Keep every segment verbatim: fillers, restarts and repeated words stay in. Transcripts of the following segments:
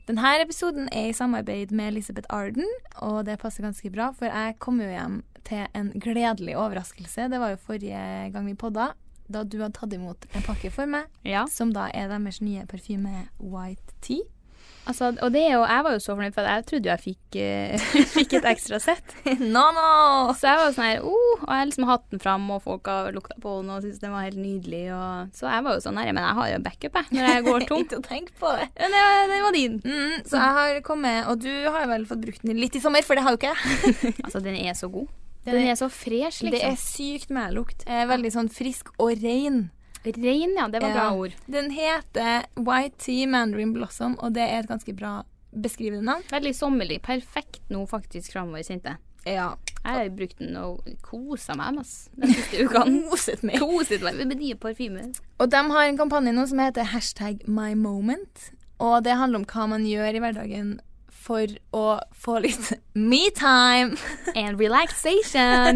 Denne episoden er i samarbeid med Elisabeth Arden, og det passer ganske bra, for jeg kom jo hjem til en gledelig overraskelse. Det var jo forrige gang vi podda, da du hadde tatt imot en pakke for meg, ja. Som da er deres nye parfyme White Tea. Altså, og det er jo, jeg var jo så fornøyd, for jeg trodde jo jeg fikk, uh, fikk et ekstra sett. no, no! Så jeg var jo sånn her, oh, og jeg liksom hatt den frem, og folk har lukta på den, og syntes den var helt nydelig, og så jeg var jo sånn her, men jeg har jo backup, jeg, når jeg går tom. Ikke å tenke på det. Ja, det, var, det var din. Mm, så jeg har kommet, og du har jo vel fått brukt den litt i sommer, for det har jo ikke jeg. Altså, den er så god. Den, den er så fresh, liksom. Det er sykt med lukt. Veldig sånn frisk og ren. Ren, ja, det var ja. Bra ord. Den heter White Tea Mandarin Blossom, og det er et ganske bra beskrivende navn. Veldig sommerlig. Perfekt nå faktisk fremover, Sinte. Ja. Jeg har brukt den og koset meg mass den siste uken. Koset meg. Koset meg med nye parfymer. Og de har en kampanje nå som heter hashtag My Moment, og det handler om hva man gjør i hverdagen for å få litt me-time. And relaxation.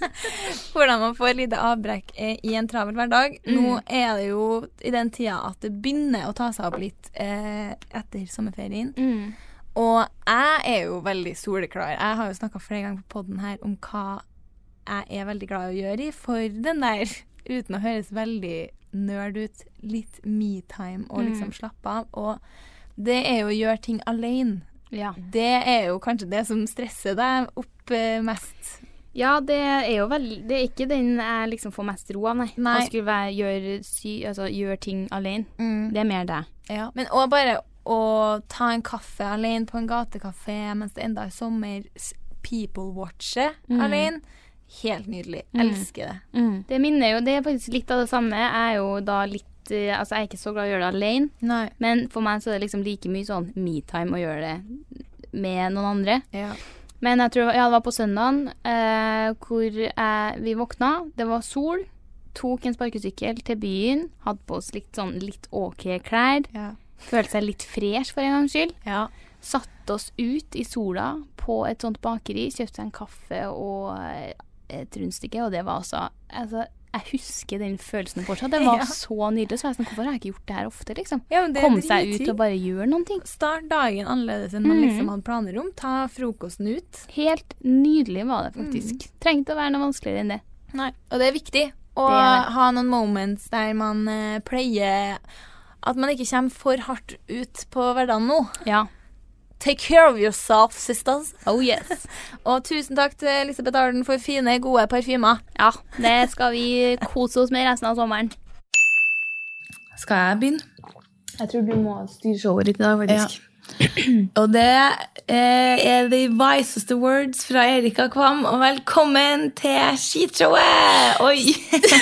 Hvordan man får litt avbrekk i en travel hverdag. Mm. Nå er det jo i den tida at det begynner å ta seg opp litt eh, etter sommerferien. Mm. Og jeg er jo veldig soleklar. Jeg har jo snakket flere ganger på podden her om hva jeg er veldig glad i å gjøre i for den der, uten å høres veldig nerd ut, litt me-time og liksom mm. slappe av. Og det er jo å gjøre ting alene. Ja. Det er jo kanskje det som stresser deg opp eh, mest. Ja, det er jo veldig, det er ikke den jeg liksom får mest ro av, nei. nei. Jeg skulle være, gjøre, sy, altså, gjøre ting alene. Mm. Det er mer det. Ja. Men også bare å ta en kaffe alene på en gatekafé mens det enda er sommer, people-watche mm. alene, helt nydelig. Mm. Elsker det. Mm. Det minner jo, det er faktisk litt av det samme. Jeg er jo da litt altså jeg er ikke så glad i å gjøre det alene. Nei. Men for meg så er det liksom like mye sånn me-time å gjøre det med noen andre. Ja. Men jeg tror, ja, det var på søndagen eh, hvor jeg, vi våkna, det var sol, tok en sparkesykkel til byen, hadde på oss litt sånn litt ok klær, ja. Følte seg litt fresh for en gangs skyld. Ja. Satt oss ut i sola på et sånt bakeri, kjøpte en kaffe og et rundstykke, og det var altså, altså jeg husker den følelsen fortsatt. Det var ja. Så nydelig. Så jeg sånn, hvorfor har jeg ikke gjort det her ofte, liksom? Ja, Kom seg ut og bare gjøre noen ting. Start dagen annerledes enn man mm. liksom hadde planer om. Ta frokosten ut. Helt nydelig var det faktisk. Mm. Trengte å være noe vanskeligere enn det. Nei, og det er viktig å det er det. Ha noen moments der man uh, pleier at man ikke kommer for hardt ut på hverdagen nå. Ja. Take care of yourself, sisters. Oh yes. Og tusen takk til Elisabeth Arden for fine, gode parfymer. Ja, det skal vi kose oss med resten av sommeren. Skal jeg begynne? Jeg tror du må styre showet litt i dag, faktisk. Ja. Og det eh, er de viseste words fra Erika Kvam, og velkommen til skitshowet! Oi!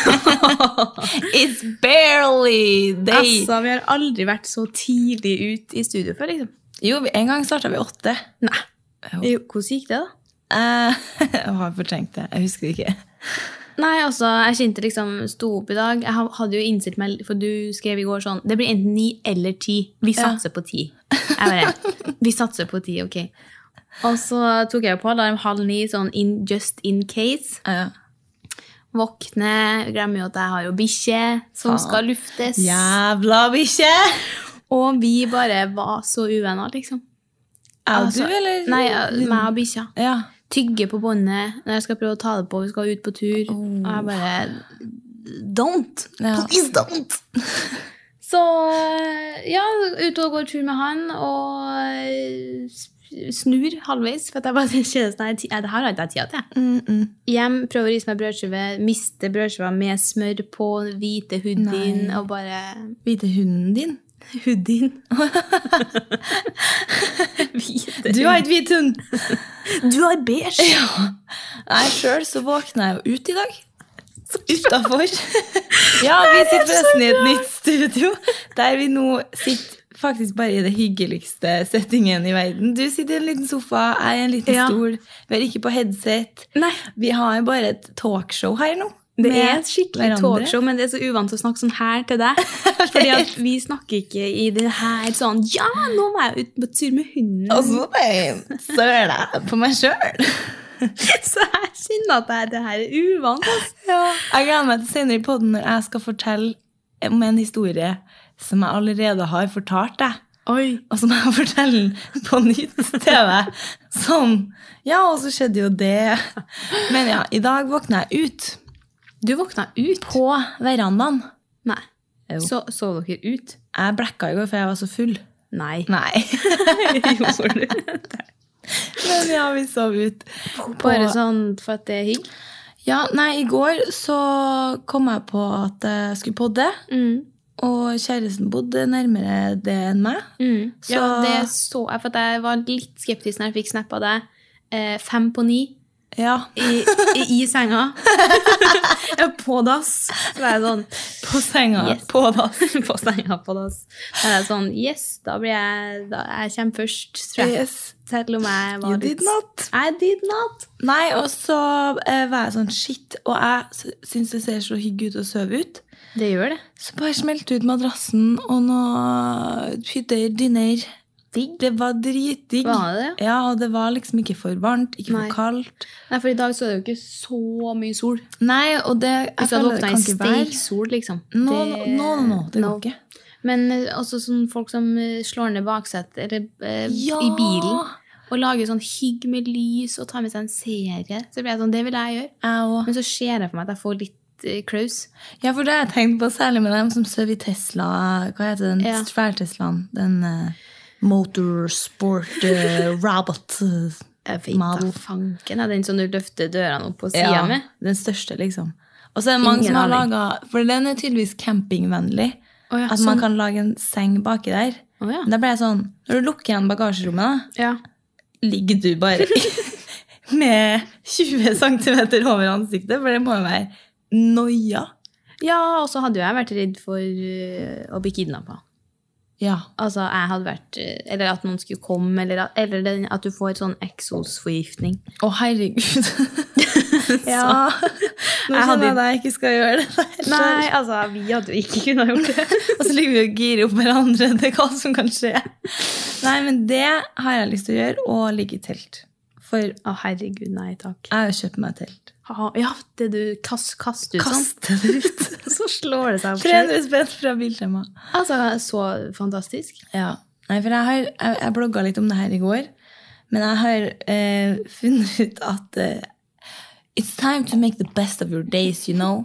It's barely day. Altså, vi har aldri vært så tidlig ut i studio før, liksom. Jo, en gang startet vi åtte. Nei. Jo, hvordan gikk det da? Uh, jeg har fortrengt det. Jeg husker ikke. Nei, altså, jeg kjente liksom stod opp i dag. Jeg hadde jo innstilt meg, for du skrev i går sånn, det blir enten ni eller ti. Vi satser ja. På ti. Jeg bare, vi satser på ti, ok. Og så tok jeg på alarm halv ni, sånn in, just in case. Ja. Våkne, glemmer jo at jeg har jo bikkje som Faen. Skal luftes. Jævla bikkje! Og vi bare var så uvenner, liksom. Er altså, du, eller? Nei, meg og bikkja. Ja. Tygge på båndet når jeg skal prøve å ta det på, vi skal ut på tur. Oh. Og jeg bare, don't! Ja. Please don't! Så, ja, ut og gå tur med han, og snur halvveis, for at jeg bare kjenner sånn, det her har ikke jeg tida til. Mm, mm. Hjem, prøver å rise meg brødskive, miste brødskiva med smør på, hvite hoodien, og bare... Hvite hunden din? Hoodien. Du har ikke hvit hund. Du har beige. Ja. Nei, selv så våkner jeg jo ut i dag. Utenfor. Ja, vi sitter forresten i et nytt studio, der vi nå sitter faktisk bare i det hyggeligste settingen i verden. Du sitter i en liten sofa, jeg er i en liten ja. Stol, vi er ikke på headset. Nei. Vi har bare et talkshow her nå. Det er et skikkelig hverandre. Talkshow, men det er så uvant å snakke sånn her til deg. Fordi at vi snakker ikke i det her sånn, ja, nå må jeg ut på tur med hunden. Og så søler jeg på meg selv. Så jeg kjenner at det her er uvant. Altså. Ja. Jeg gleder meg til senere i podden når jeg skal fortelle om en historie som jeg allerede har fortalt deg. Oi. Og så må jeg fortelle den på nytt T V. Sånn, ja, og så skjedde jo det. Men ja, i dag våkna jeg ut. Du våkna ut? På verandaen. Nei. Jo. Så, så dere ut? Jeg blekka i går, for jeg var så full. Nei. Nei. Gjorde du? Men ja, vi sov ut. Bare sånn for at det er hygg? Ja, nei, i går så kom jeg på at jeg skulle podde. Mm. Og kjæresten bodde nærmere det enn meg. Mm. Så- Ja, det så jeg, for at jeg var litt skeptisk når jeg fikk snapp av deg. Eh, fem på ni Ja, i, i, i senga. Ja, på dass. Så var jeg sånn, på senga, Yes. på dass. på senga, på dass. Da er jeg sånn, yes, da blir jeg, da jeg kommer først, tror jeg. Yes. Selv om jeg var You litt... did not. I did not. Nei, og så eh, var jeg sånn, shit, og jeg s- synes det ser så hygg ut å sove ut. Det gjør det. Så bare smelte ut madrassen og noe hytter, dinner. Digg. Det var dritdigg. Var det det? Ja, og det var liksom ikke for varmt, ikke for Nei. kaldt. Nei, for i dag så er det jo ikke så mye sol. Nei, og det, jeg Hvis du hadde føler det våknet kan i ikke være. steiksol, liksom. Nå, Det- nå, nå, nå, det No. går ikke. Men eh, også sånn folk som eh, slår ned baksett eller, eh, Ja! i bilen og lager sånn hygg med lys og tar med seg en serie. Så blir jeg sånn, det vil jeg gjøre. Jeg også. Men så ser jeg for meg at jeg får litt eh, klaus. Ja, for det har jeg tenkt på, særlig med dem som sover i Tesla. Hva heter den Ja. svær-Teslaen? Den uh, Motorsport uh, Robot. Uh, Jeg vet Model. da fanken. Er den som du løfter dørene opp på siden ja, med? den største, liksom. Og så er det mange Ingen som har aning. laget, for den er tydeligvis campingvennlig, Å ja, at sånn. man kan lage en seng baki der. Å ja. Men da ble jeg sånn, når du lukker igjen bagasjerommet, da, Ja. ligger du bare med tjue centimeter over ansiktet, for det må jo være noia. Ja, og så hadde jo jeg vært redd for eh, å bli kidnappet. Ja. Altså, jeg hadde vært, eh, eller at noen skulle komme, eller at, eller den, at du får sånn eksosforgiftning. Å, herregud. ja. Nå Jeg hadde- kjenner jeg at jeg ikke skal gjøre det der. Nei, altså, vi hadde jo ikke kunnet gjort det. Og så ligger vi og girer opp hverandre. Det er hva som kan skje. Nei, men det har jeg lyst til å gjøre, og ligge i telt. For Å, herregud, nei takk. jeg har jo kjøpt meg telt. Ha, ja, det du kast, kaster ut sånn. Kaste det ut. Så slår det seg opp tre selv. hundre spenn fra Biltema. Altså, så fantastisk. Ja. Nei, for jeg har jeg, jeg blogget litt om det her i går, men jeg har eh, funnet ut at eh, it's time to make the best of your days, you know.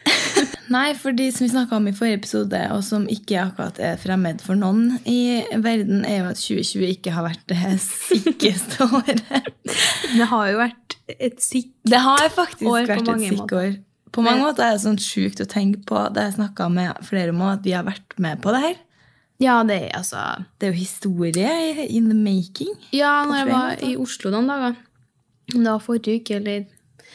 Nei, for de som vi snakket om i forrige episode, og som ikke akkurat er fremmed for noen i verden, er jo at tjue tjue ikke har vært det sikkeste året. Det har jo vært et sikk. Det har faktisk År på vært et mange sikkår. På mange måter er det sånn sjukt å tenke på, det jeg snakket med flere om, at vi har vært med på det her. Ja, det er altså... Det er jo historie i- in the making. Ja, når jeg flere var måter. i Oslo noen dager, det var forrige uke, eller...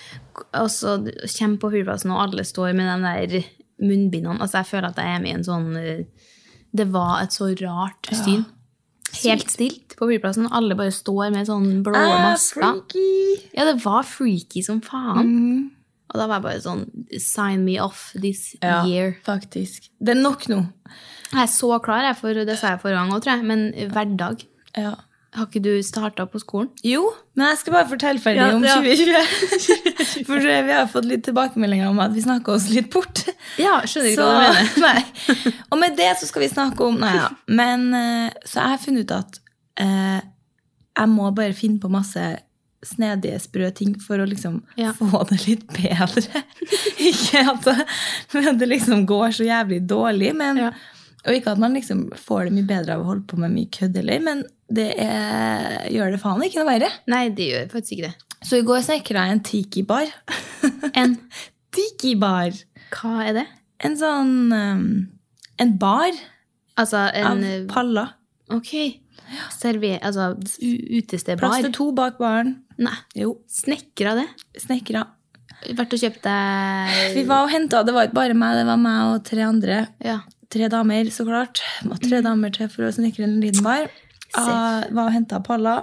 Og så kommer på flyplassen, og alle står med den der munnbindene. Altså, jeg føler at jeg er med i en sånn... eh, Det var et så rart syn. Helt stilt på flyplassen, og alle bare står med sånn blå Ah, masker. freaky. Ja, det var freaky som faen. Mm. Og da var jeg bare sånn, sign me off this Ja, year. faktisk. Det er nok nå. Jeg er så klar jeg, for det sa jeg forrige gang også, tror jeg, men hverdag. Ja. Har ikke du startet på skolen? Jo, men jeg skal bare fortelle ferdig Ja, om ja. tjue tjue. For vi har fått litt tilbakemeldinger om at vi snakker oss litt bort. Ja, skjønner ikke Så, hva du mener. nei. Og med det så skal vi snakke om nei, ja. Men eh, så jeg har funnet ut at eh, jeg må bare finne på masse snedige, sprø ting for å liksom Ja. få det litt bedre. Ikke at det, men det liksom går så jævlig dårlig, men, Ja. og ikke at man liksom får det mye bedre av å holde på med mye kødd, eller, men det er, gjør det faen ikke noe verre. Nei, det gjør faktisk ikke det. Så i går snekret jeg en tiki-bar. En, Tiki-bar. hva er det? En sånn, um, en bar Altså, av en... paller. Ok. Server, altså, u- utestedbar. Plass til to bak baren. Nei, Jo, snekker av det. snekra. Vært og kjøpt deg... Vi var og hentet, det var ikke bare meg, det var meg og tre andre. Ja. Tre damer, så klart. Det var tre damer til for å snekre en liten bar. Jeg var og hentet paller.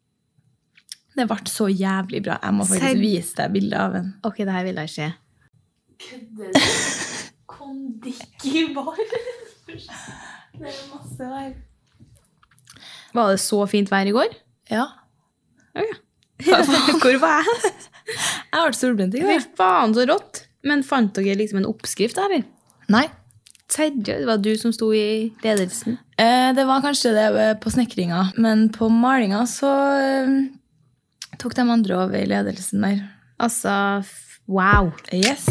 Det ble så jævlig bra. Jeg må faktisk Ser- vise deg bildet av en. Ok, det her vil jeg se. Kondikibar. Det er masse der. Var det så fint vær i går? Ja. Å ja. Hvor var jeg? Jeg har vært solbrent i Fy går. faen, så rått. Men fant dere liksom en oppskrift, eller? Nei. Seriøst, det var du som sto i ledelsen? Eh, det var kanskje det på snekringa, men på malinga så eh, tok de andre over i ledelsen der. Altså, wow. Yes.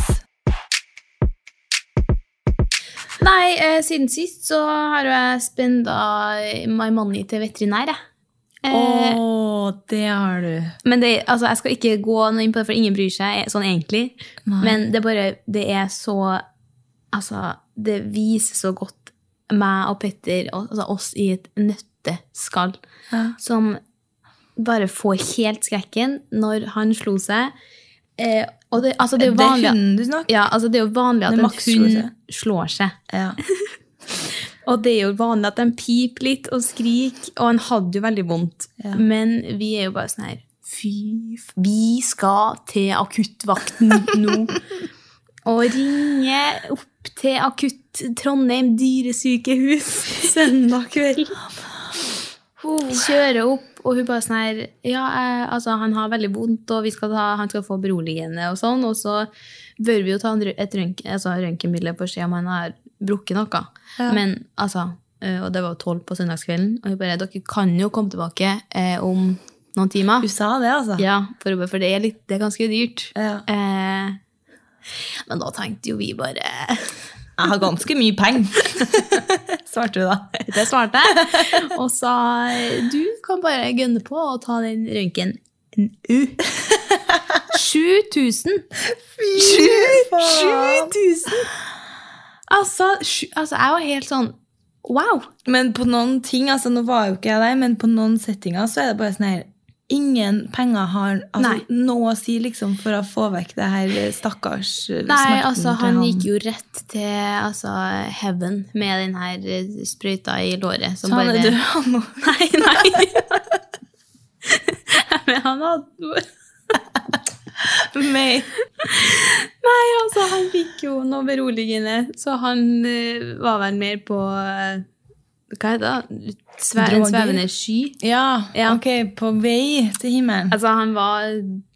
Nei, eh, siden sist så har jeg spenda my money til veterinær, jeg. Åh, oh, det har du. Men det, altså, jeg skal ikke gå noe inn på det, for ingen bryr seg sånn egentlig. Nei. Men det bare, det er så, altså, det viser så godt meg og Petter, altså oss i et nøtteskall, Ja. som bare får helt skrekken når han slo seg. Eh, og det, altså, det er jo Det er vanlig, hunden du snakker. ja, altså, det er jo vanlig at Det er en Max slår hund seg. slår seg. Ja. Og det er jo vanlig at de piper litt og skriker, og han hadde jo veldig vondt. Ja. Men vi er jo bare sånn her, fy, f- vi skal til akuttvakten nå. Og ringe opp til akutt Trondheim dyresykehus søndag kveld. Kjøre opp, og hun bare sånn her, ja, eh, altså han har veldig vondt, og vi skal ta, han skal få beroligende og sånn, og så bør vi jo ta en rø- et røntgen, altså røntgenbilde for å se om han har brukket noe. Ja. Men, altså, eh, og det var jo tolv på søndagskvelden, og hun bare, dere kan jo komme tilbake eh, om noen timer. Du sa det, altså. Ja, for, for det er litt, det er ganske dyrt. Ja. Eh, men da tenkte jo vi bare, Jeg har ganske mye penger. Svarte du da. det svarte jeg, og sa, du kan bare gønne på og ta den røntgen. sju tusen! sju tusen! Altså, sju, altså, jeg var helt sånn, wow! Men på noen ting, altså nå var jo ikke jeg der, men på noen settinger så er det bare sånn her, ingen penger har altså, Nei. noe å si liksom for å få vekk det her stakkars eh, Nei, smerten altså, til han gikk jo rett til altså, heaven med den her eh, sprøyta i låret. Som Så han bare... er død, han nå. Nei, nei. Men han hadde... Nei. Nei, altså, han fikk jo noe beroligende, så han eh, var vel mer på, eh, hva heter det? Sve, en Droger. svevende sky. Ja, Ja. ok, på vei til himmelen. Altså, han var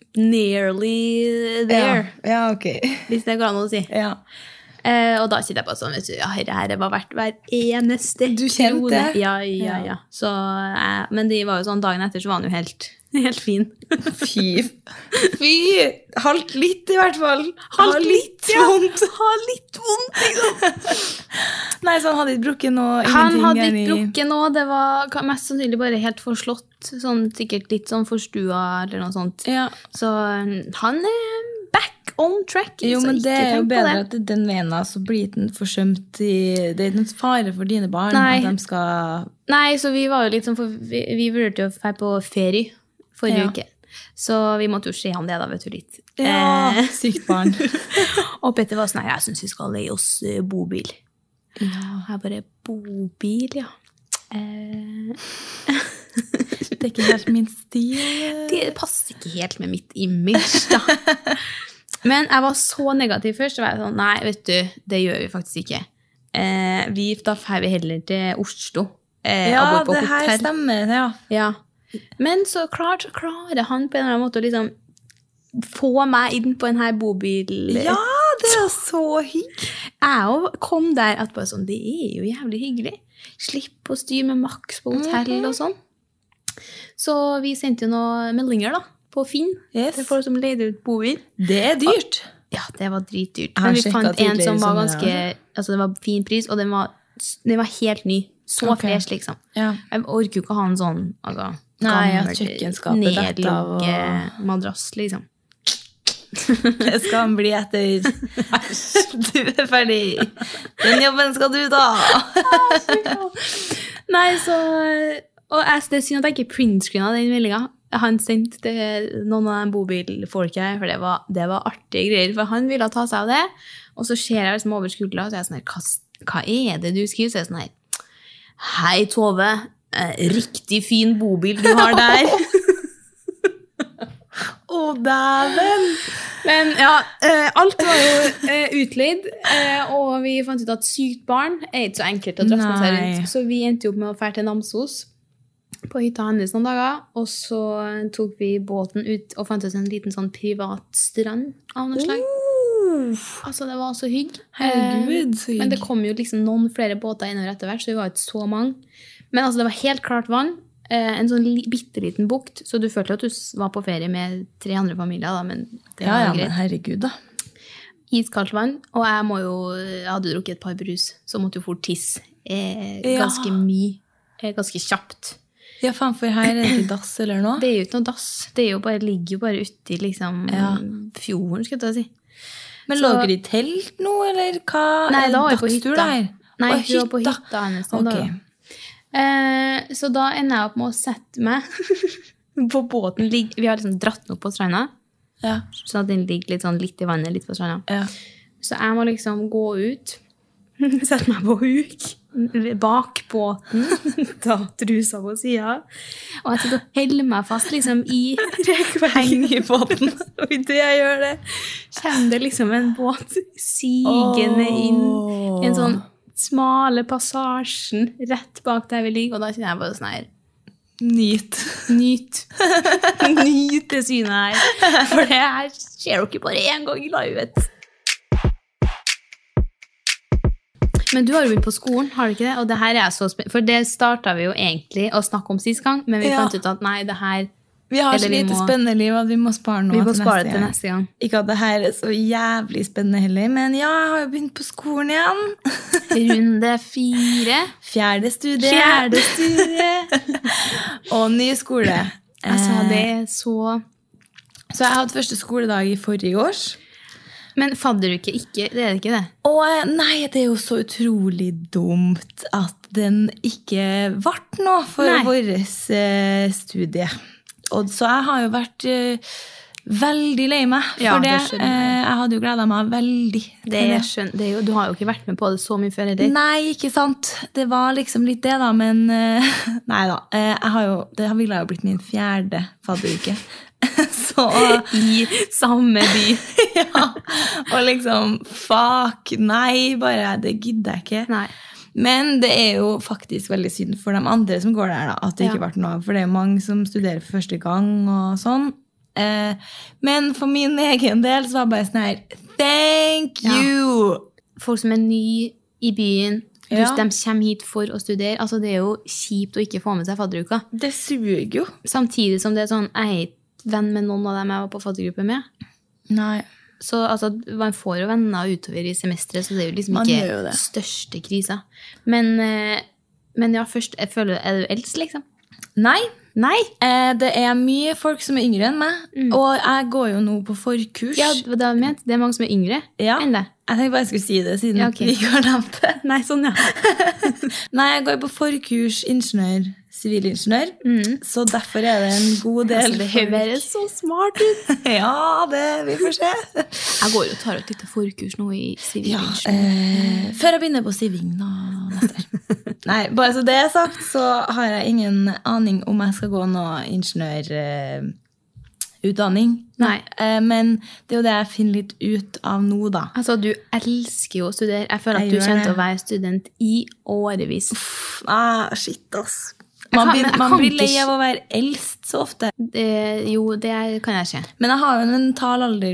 nearly there, Ja, ja, ok. hvis det går an å si. Ja. Eh, og da kjente jeg på sånn, vet du, ja, herre, herre var verdt hver eneste Du kjente krone. det? Ja, ja, Ja. ja. Så, eh, men de var jo sånn, dagen etter så var han jo helt, helt fin. Fy. Fy. Halt litt i hvert fall. Halt Ha litt, litt ja. vondt. Ha litt vondt, liksom. Nei, så han hadde ikke brukket noe, Han ingenting. hadde gærent ikke i- brukket noe, det var ka- mest sannsynlig bare helt forslått, sånn, sikkert litt sånn forstua eller noe sånt. Ja. Så um, han er back on track. Jo, så men det ikke er jo tenk på bedre det. at den vena så blir den forsømt i... Det er ikke noen fare for dine barn Nei. at de skal... Nei, så vi var jo litt sånn, for vi, vi vurderte jo å dra på ferie forrige Ja. uke. Så vi måtte jo se om det da, vet du, litt. Ja, Eh, sykt barn. og Petter var sånn, «Nei, jeg synes vi skal leie oss eh, bobil. Ja. Jeg bare, bobil, ja. Eh, Det er ikke helt min stil. det passer ikke helt med mitt image, da. Men jeg var så negativ først, så var jeg sånn, nei, vet du, det gjør vi faktisk ikke. Eh, vi, da får vi heller til Oslo. Eh, Ja, og gå på det her hotell. stemmer, ja. Ja. Men så klart, så klarer han på en eller annen måte å liksom få meg inn på en her bobil. Ja, det er så hyggelig. Jeg også kom der at bare sånn, det er jo jævlig hyggelig. Slipp å styre med Max på hotell og sånn. Så vi sendte jo noen meldinger da, på Finn. Yes. Til folk som leide ut bobil. Det er dyrt. Ja, det var dritdyrt. Jeg har Men vi sjekket fant en tidligere som i var sommer, ganske, altså det var fin pris, og den var, den var helt ny. Så Ok. fresh, liksom. Ja. Jeg orker jo ikke å ha en sånn, altså, Nei, at gammel, kjøkkenskapet detter av og- nedlogget madrass, liksom. Det skal han bli etter. Du er ferdig. Den jobben skal du ta. Nei, så, og jeg, det er synd at jeg ikke printscreena den meldingen. Han sendte til noen av de bobilfolket her, for det var, det var artige greier, for han ville ta seg av det, og så ser jeg liksom over skuldra, og så er jeg sånn her, hva, hva er det du skriver? Så er jeg sånn her, hei Tove, eh, riktig fin bobil du har der. Å, dæven. Men ja, eh, alt var jo eh, utleid, eh, og vi fant ut at sykt barn er ikke så enkelt å drasse med seg Nei. rundt. Så vi endte jo opp med å fære til Namsos på hytta hennes noen dager, og så tok vi båten ut og fant oss en liten sånn privat strand av noe slag. Altså, det var så hygg. Herregud, så hygg. Men det kom jo liksom noen flere båter innover etter hvert, så vi var ikke så mange. Men altså, det var helt klart vann. En sånn li- bitteliten bukt, så du følte at du s- var på ferie med tre andre familier, da, men det Ja, var ja, greit. men herregud da. Iskaldt vann, og jeg må jo, jeg hadde drukket et par brus, så måtte jo fort tisse eh, Ja. ganske mye, eh, ganske kjapt. Ja, faen, for her er det ikke dass eller noe. Det er jo ikke noe dass, det er jo bare, ligger jo bare ute i liksom Ja. fjorden, skal jeg ta si. Men Så- lå dere i telt nå, eller hva? Nei, Er det da var vi på dagstur hytta. der? Nei, Å, vi var på hytta hennes. den Ok. dagen. Eh, så da ender jeg opp med å sette meg på båten. Ligg- Vi har liksom dratt den opp på stranda, Ja. sånn at den ligger litt, sånn, litt i vannet, litt på stranda. Ja. Så jeg må liksom gå ut, sette meg på huk, bak båten, ta trusa på siden, og jeg sitter og heller meg fast liksom i rekveggen i båten. Og i det jeg gjør det, kommer det liksom en båt sigende inn i en sånn smale passasjen rett bak der vi ligger, og da kjenner jeg bare sånn her, Nyt. nyt. Nyt det synet her. For det her skjer jo ikke bare en gang i livet. Men du har jo begynt på skolen, har du ikke det? Og det her er jeg så spent- For det startet vi jo egentlig å snakke om sist gang, men vi Ja. fant ut at nei, det her, Vi har Eller så vi lite må- spennende liv at vi må spare noe vi må til spare neste det til gang. neste gang. Ikke at det her er så jævlig spennende heller, men ja, jeg har jo begynt på skolen igjen. Runde fire. Fjerde studie. Fjerde studie. Og ny skole. Altså, Eh, det er så... Så jeg hadde første skoledag i forrige års. Men fadderuke ikke, det er det ikke det. Og eh, nei, det er jo så utrolig dumt at den ikke ble noe for Nei. vår eh, studie. Og så jeg har jo vært eh, veldig lei meg for Ja, det. det skjønner jeg. Eh, jeg hadde jo gledet meg veldig til Det er, skjøn, det er jo, du har jo ikke vært med på det så mye før, eller? Nei, ikke sant. Det var liksom litt det, da. Men eh, nei da. Eh, jeg har jo, det ville jo blitt min fjerde fadderuke. Så I samme by. ja. Og liksom fuck, nei, bare det gidder jeg ikke. Nei. Men det er jo faktisk veldig synd for de andre som går der, da, at det Ja. ikke ble noe av. For det er jo mange som studerer for første gang og sånn. Eh, men for min egen del så var det bare sånn her thank Ja. you! Folk som er ny i byen, du, Ja. de kommer hit for å studere. Altså, det er jo kjipt å ikke få med seg fadderuka. Det suger jo. Samtidig som det er sånn, jeg er ikke venn med noen av dem jeg var på faddergruppe med. Nei. Så altså, man får jo venner utover i semesteret, så det er jo liksom Man ikke gjør jo det. største krisa. Men, eh, men ja, først, jeg føler, er du eldst, liksom? Nei. Nei! Eh, det er mye folk som er yngre enn meg, og jeg går jo nå på forkurs. Ja, det var det jeg mente. Det er mange som er yngre Ja. enn det. Jeg tenkte bare jeg skulle si det, siden Ja, ok. vi ikke har nevnt det. Nei, sånn, ja. Nei, jeg går på forkurs ingeniør, sivilingeniør, så derfor er det en god del Altså, det høres så smart ut. Ja, det, vi får se. Jeg går jo og tar et lite forkurs nå i Ja, sivilingeniør. eh, før jeg begynner på Siving da, neste år. Nei, bare så det er sagt, så har jeg ingen aning om jeg skal gå noe ingeniørutdanning. Eh, utdanning. Nei. Eh, men det er jo det jeg finner litt ut av nå, da. Altså, du elsker jo å studere. Jeg føler at Jeg du gjør kommer til det. å være student i årevis. Ah, shit, ass. Jeg Man, kan- blir, men jeg man kan blir ikke- lei av å være eldst så ofte. Det, jo, det kan jeg se. Men jeg har jo en mental alder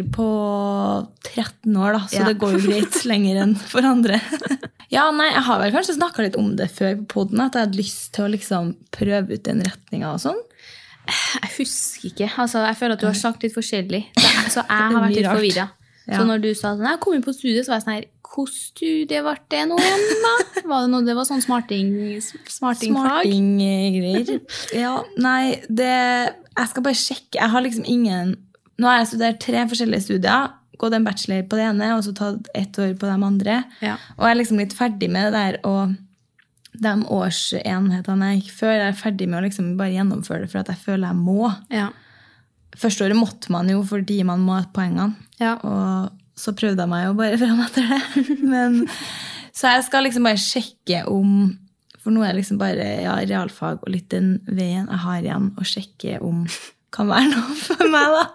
på tretten år, da, så Ja. det går jo greit lenger enn for andre. Ja, nei, jeg har vel kanskje snakket litt om det før på podden, at jeg hadde lyst til å liksom prøve ut den retningen og sånn. Jeg husker ikke. Altså, jeg føler at du har sagt litt forskjellig. Så jeg, så jeg har Det er vært mye litt rart. forvirret. Ja. Så når du sa sånn, jeg kom inn på studiet, så var jeg sånn her, hvordan studie ble det nå igjen da? Var det noe, det var sånn smarting, smartingfag? Smarting-greier. Ja, nei, det Jeg skal bare sjekke. Jeg har liksom ingen Nå har jeg studert tre forskjellige studier. Gått en bachelor på det ene, og så tatt ett år på de andre. Ja. Og jeg er liksom litt ferdig med det der, og de årsenhetene jeg gikk før, jeg er ferdig med å liksom bare gjennomføre det, for at jeg føler jeg må. Ja. Første året måtte man jo fordi man må ha poengene. Ja. Og så prøvde jeg meg jo bare fram etter det. Men, så jeg skal liksom bare sjekke om For nå er det liksom bare ja, realfag og litt den veien jeg har igjen, å sjekke om kan være noe for meg, da.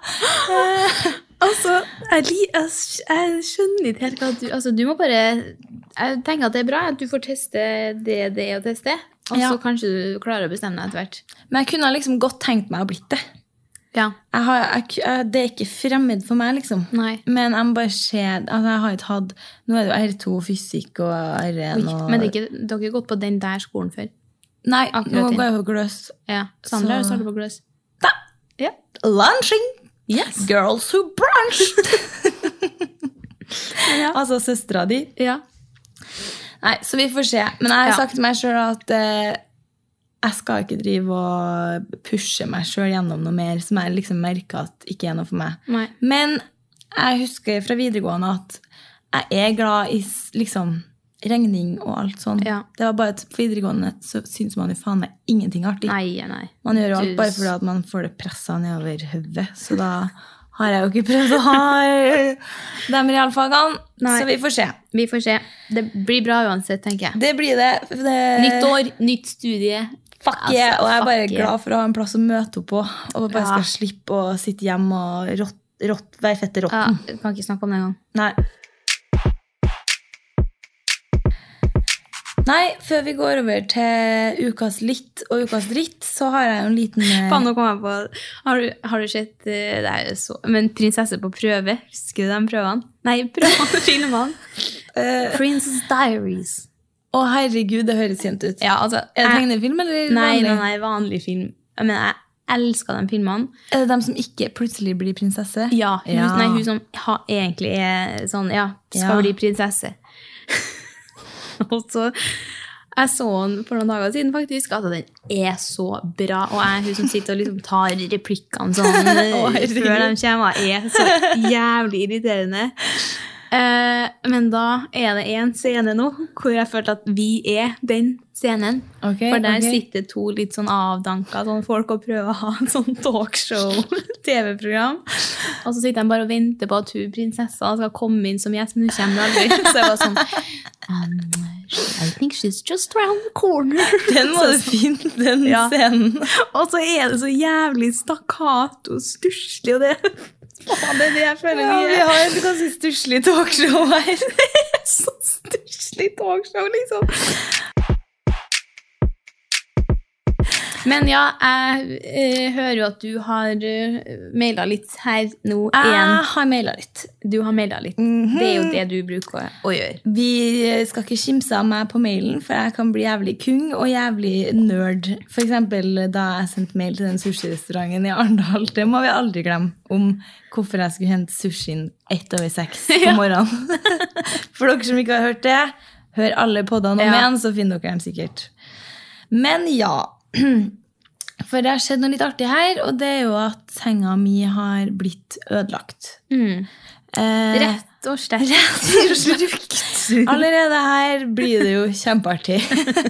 Altså, jeg, li- jeg, jeg skjønner ikke helt hva du Altså, du må bare Jeg tenker at det er bra at du får teste det det er å teste, og så Ja. kanskje du klarer å bestemme deg etter hvert. Men jeg kunne liksom godt tenkt meg å blitt det. Ja. Jeg har, jeg, jeg, det er ikke fremmed for meg, liksom. Nei. Men jeg må bare se altså jeg har ikke hatt, nå er det jo R to fysikk og R én. Oi, Og, men det er ikke, dere har ikke gått på den der skolen før? nei, akkurat nå inn. går jeg på gløs. Ja. Sandra har Så- startet på gløs. Da! Ja. Lunching! Yes. Girls who brunched! Ja. Altså søstera di. Ja. Nei, så vi får se. Men jeg har Ja. sagt til meg selv at eh, jeg skal ikke drive og pushe meg selv gjennom noe mer som jeg liksom merker at ikke er noe for meg. Nei. Men jeg husker fra videregående at jeg er glad i s- liksom regning og alt sånn. Ja. Det var bare at på videregående så synes man jo faen meg ingenting artig. Nei, nei. Man gjør jo alt Du- bare fordi at man får det presset nedover høvet. Så da har jeg jo ikke prøvd å ha de realfagene. Nei. Så vi får se. Vi får se. Det blir bra uansett, tenker jeg. Det blir det. det Nytt år, nytt studie. Fuck Altså, yeah. Og jeg er bare fuck yeah. glad for å ha en plass å møte opp på. Og bare Ja. skal slippe å sitte hjemme og rått, rått, være fette Ja, råtten. jeg kan ikke snakke om det engang. Nei. Nei, før vi går over til ukas litt og ukas dritt, så har jeg jo en liten eh, Faen, nå kom jeg på Har du, har du sett eh, det er jo så, Men Prinsesse på prøve, husker du de prøvene? Nei, prøvene, filmene. eh, Princess Diaries. Å, herregud, det høres kjent ut. Ja, altså Er det jeg- tegnefilm eller Nei, vanlig? nei, nei, vanlig film. Men jeg elsker de filmene. Er det dem som ikke plutselig blir prinsesse? Ja, hun, Ja. Nei, hun som ha, egentlig er sånn, ja, skal Ja. bli prinsesse. Og så jeg så den for noen dager siden faktisk, at den er så bra, og jeg, hun som sitter og liksom tar replikkene sånn herregud. før de kommer, er så jævlig irriterende. Eh, men da er det en scene nå, hvor jeg følte at vi er den scenen. Ok, For der ok. sitter to litt sånn avdanka sånn folk og prøver å ha en sånn talkshow-tv-program. Og så sitter de bare og venter på at hun prinsessa skal komme inn som gjest, men hun kommer aldri. Så jeg var sånn um, I think she's just around the corner. Den må du finne, den Ja. scenen. Og så er det så jævlig stakkato og stusslig, og det, faen, det er det jeg føler Ja, vi vi er. har et ganske stusslig talkshow her. Så stusslig talkshow, liksom. Men ja, jeg eh, hører jo at du har uh, mailet litt her nå igjen. Jeg har mailet litt. Du har mailet litt. Mhm. Det er jo det du bruker å, å gjøre. Vi skal ikke kimse av meg på mailen, for jeg kan bli jævlig kung og jævlig nerd. For eksempel da jeg sendte mail til den sushi-restauranten i Arendal. Det må vi aldri glemme, om hvorfor jeg skulle hente sushien ett over seks på morgenen. For dere som ikke har hørt det, hør alle poddene om Ja. igjen, så finner dere den sikkert. Men ja, for det har skjedd noe litt artig her, og det er jo at senga mi har blitt ødelagt. Mm. Eh, Rett og slett. Allerede her blir det jo kjempeartig.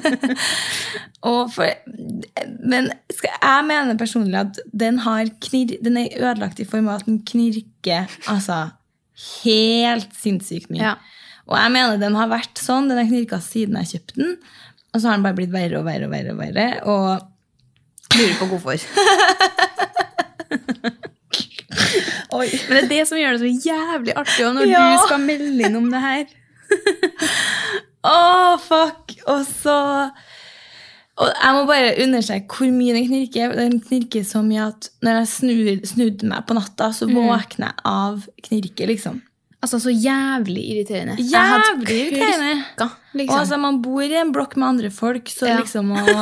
og for, men skal, jeg mener personlig at den, har knir, den er ødelagt i form av at den knirker altså, helt sinnssykt mye. Ja. Og jeg mener den har vært sånn, den har knirket siden jeg kjøpte den, og så har den bare blitt verre og verre og verre. Og verre, og Lurer på hvorfor. Oi. Men det er det som gjør det så jævlig artig, og når Ja. du skal melde inn om det her. Åh, fuck. Og så Og jeg må bare understreke hvor mye den knirker. Den knirker så mye at når jeg snur, snudde meg på natta, så våkner jeg av knirket, liksom. Altså, så jævlig irriterende. Jeg hadde Jævlig irriterende. klikka, Og liksom. altså, man bor i en blokk med andre folk, så Ja. liksom å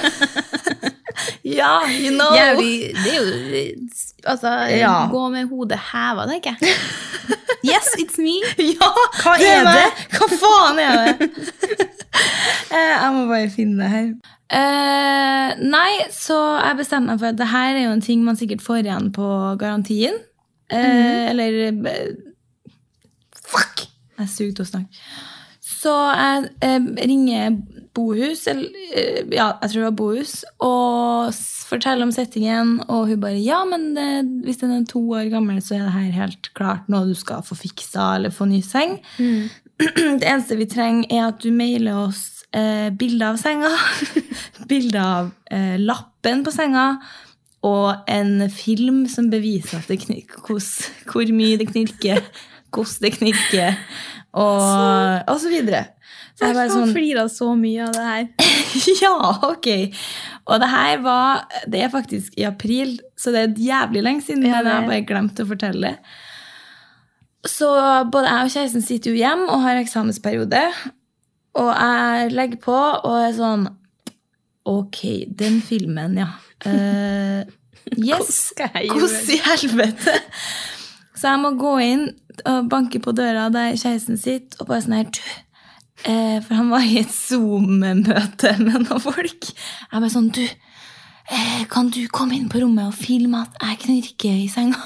Ja, you know. Jævlig, det er jo altså, Ja. gå med hodet heva, tenker jeg. Yes, it's me. Ja, Hva det er meg. det? Hva faen er det? Eh, jeg må bare finne det her. Eh, nei, så jeg bestemte meg for at det her er jo en ting man sikkert får igjen på garantien. Eh, Eller eh, Fuck! Jeg sugde å snakke. Så jeg eh, ringer Bohus, eller, eh, ja, jeg tror det var Bohus, og s- forteller om settingen, og hun bare, ja, men det, hvis den er to år gammel, så er det her helt klart noe du skal få fiksa, eller få ny seng. Det eneste vi trenger er at du mailer oss eh, bilder av senga, bilder av eh, lappen på senga, og en film som beviser at det knirker, hos- hvor mye det knirker, hvordan det knirker, og, og så videre. Så jeg bare sånn, fliret så mye av det her. ja, ok. Og det her var, det er faktisk i april, så det er jævlig lenge siden, Ja, men det jeg er. har bare glemt å fortelle. Så både jeg og kjæresten sitter jo hjem og har eksamensperiode, og jeg legger på og er sånn, ok, den filmen, ja. Uh, yes, skal jeg hvordan i helvete? Så jeg må gå inn og banke på døra der kjæresten sitter, og bare sånn her, du, eh, for han var i et Zoom-møte med noen folk. Jeg bare sånn, du, eh, kan du komme inn på rommet og filme at jeg knirker i senga?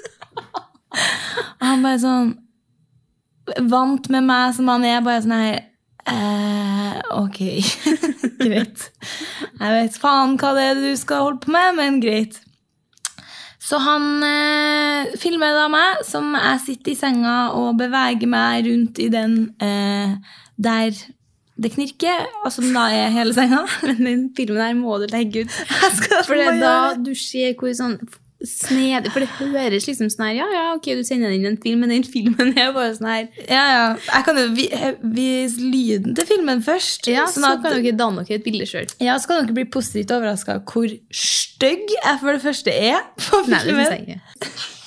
Og han bare sånn, vant med meg som han er, bare sånn her, eh, ok, greit. Jeg vet faen hva det er du skal holde på med, men greit. Så han eh, filmer da meg, som jeg sitter i senga og beveger meg rundt i den eh, der det knirker, og som da er hele senga. Men den filmen her må du legge ut. Jeg skal For det må er da gjøre. du ser hvor sånn snedig, for det høres liksom sånn her, ja, ja, ok, du sender inn en film, men den filmen er bare sånn her. Ja, ja. Jeg kan jo vi- vise lyden til filmen først. Ja, så sånn at, kan dere danne dere et bilde selv. ja, så kan dere bli positivt overrasket hvor stygg jeg for det første er på Nei, det filmen. synes jeg ikke.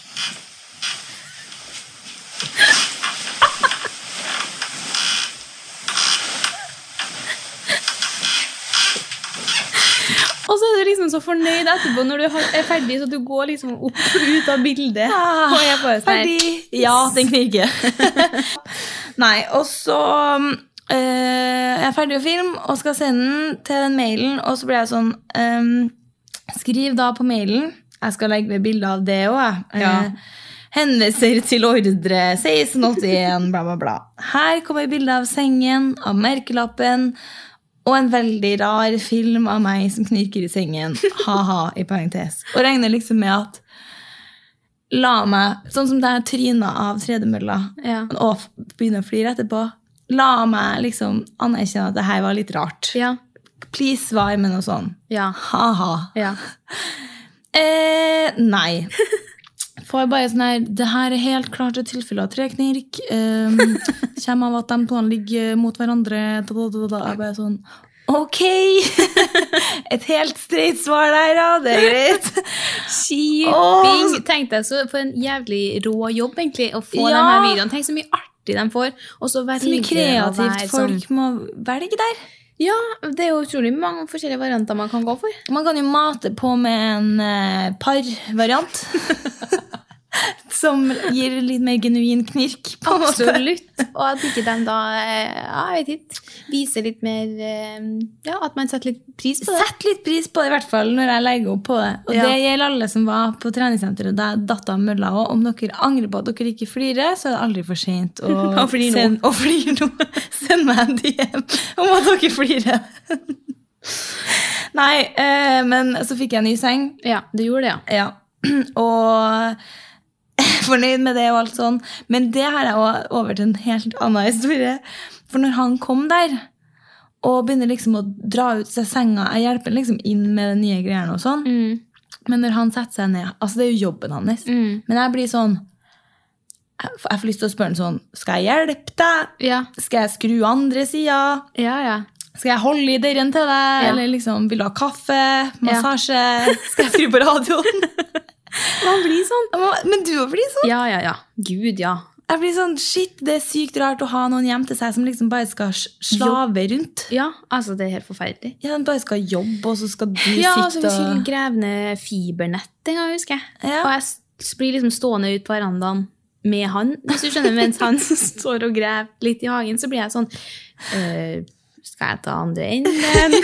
Og så er du liksom så fornøyd etterpå når du har- er ferdig, så du går liksom opp og ut av bildet. Ah, og jeg bare sånn her, ferdig. Ja, den knirker. Nei, og så eh, jeg er ferdig å filme og skal sende den til den mailen, og så blir jeg sånn ehm, skriv da på mailen. Jeg skal legge ved bilde av det også. Ja. Eh, henviser til ordre seksten åttien, bla bla bla. Her kommer bilde av sengen, av merkelappen, og en veldig rar film av meg som knirker i sengen. Haha, i parentes. Og regner liksom med at la meg, sånn som det er tryna av tredemølla, Ja. og f- begynner å flire etterpå, la meg liksom anerkjenne at det her var litt rart. Ja, Please svar med noe sånn. ja, Haha. ja. Eh, nei. Får bare sånn her, det her er helt klart et tilfelle av treknirk. Um, kommer av at de to ligger mot hverandre. Da, da, da, da. Jeg bare sånn, ok. Et helt streit svar der, ja. Det er greit. Shipping. Tenk deg så for en jævlig rå jobb egentlig å få Ja. de her videoene. Tenk så mye artig de får. Og så Så mye velger de å kreativt være folk sånn- må velge der. Ja, det er jo utrolig mange forskjellige varianter man kan gå for. Man kan jo mate på med en eh, par-variant. Som gir litt mer genuin knirk. På en måte. Absolutt. Og at ikke de da, eh, ja, jeg vet ikke, viser litt mer, eh, ja, at man setter litt pris på det. Sett litt pris på det, i hvert fall, når jeg legger opp på det. Og Ja. det gjelder alle som var på treningssenteret der datt av mølla også. Om dere angrer på at dere ikke flirer, så er det aldri for sent å Å flire nå. send, å flire nå. Send meg en D M om at dere flirer. Nei, eh, men så fikk jeg en ny seng. Ja, det gjorde det, ja. Ja, og fornøyd med det og alt sånn. Men det har jeg også over til en helt annen historie. For når han kom der, og begynner liksom å dra ut seg senga, jeg hjelper han liksom inn med de nye greiene og sånn. Mm. Men når han setter seg ned, altså det er jo jobben hans. Mm. Men jeg blir sånn, jeg får jeg får lyst til å spørre han sånn, skal jeg hjelpe deg? Ja, Skal jeg skru andre siden? ja, ja. Skal jeg holde i døren til deg? Ja. Eller liksom, vil du ha kaffe? Massasje? Skal jeg skru på radioen? Man blir sånn. Men du blir sånn. Ja, ja, ja. Gud, ja. Jeg blir sånn, shit, det er sykt rart å ha noen hjem til seg som liksom bare skal s- slave rundt. Ja, altså det er helt forferdelig. Ja, de bare skal jobbe, og så skal du Ja, så sitte vi skulle og... grave ned fibernett en gang, husker jeg. Ja. Og jeg s- blir liksom stående ut på verandaen med han, hvis du skjønner, mens han står og graver litt i hagen, så blir jeg sånn, «Øh, skal jeg ta andre enden?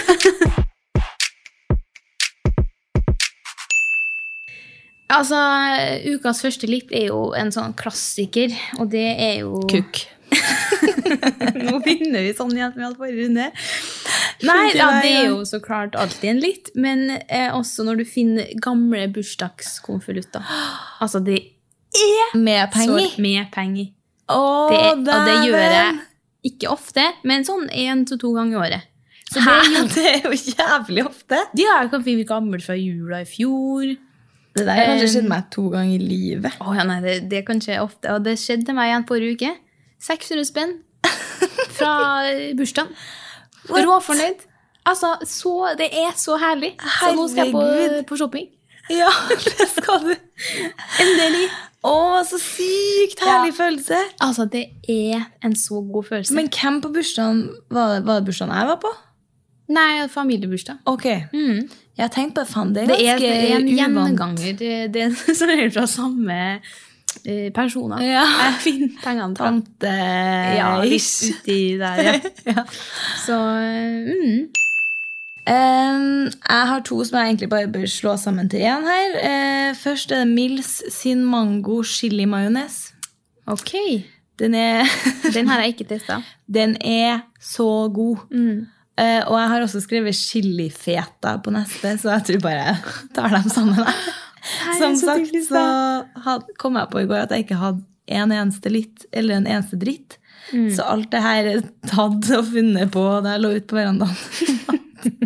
Altså, ukas første lipp er jo en sånn klassiker, og det er jo... Kukk. Nå finner vi sånn igjen som vi hadde forrige runde. Nei, ja, det er jo så klart alltid en litt, men eh, også når du finner gamle bursdagskonvolutter. Altså, det er Med penger. så med penger. Åh, Det, er- og det gjør jeg dæven. ikke ofte, men sånn en til to ganger i året. Så det Hæ? er jo, Det er jo jævlig ofte. de har jo kanskje gammelt fra jula i fjor. Det der har kanskje Um, skjedd meg to ganger i livet. Å ja, nei, det, det kan skje ofte. Og det skjedde meg igjen forrige uke. seks hundre spenn. fra bursdagen. Råfornøyd. Altså, så, det er så herlig. Så nå skal jeg på, Herregud. på shopping. Ja, det skal du. Endelig. Å, så sykt herlig følelse. Altså, det er en så god følelse. Men hvem på bursdagen, var det, var det bursdagen jeg var på? Nei, familiebursdag. Ok. Mm. Jeg tenkte på, faen, det er Det er, ganske det er en uvant. gjenganger. Det, det er som er fra samme eh, personer. Ja. Jeg finner pengene fra. Tante. Ja, litt Ish. uti der, ja. Ja. Så, mm. Um, jeg har to som jeg egentlig bare bør slå sammen til en her. Uh, først er det Mills sin mango chili majones. Ok. Den er, Den har jeg ikke testet. den er så god. Mm. Uh, og jeg har også skrevet chili feta på neste, så jeg tror bare jeg tar dem sammen. Som så sagt, typisk, så had, kom jeg på i går at jeg ikke hadde en eneste litt, eller en eneste dritt. Mm. Så alt det her er tatt og funnet på da jeg lå ut på verandaen.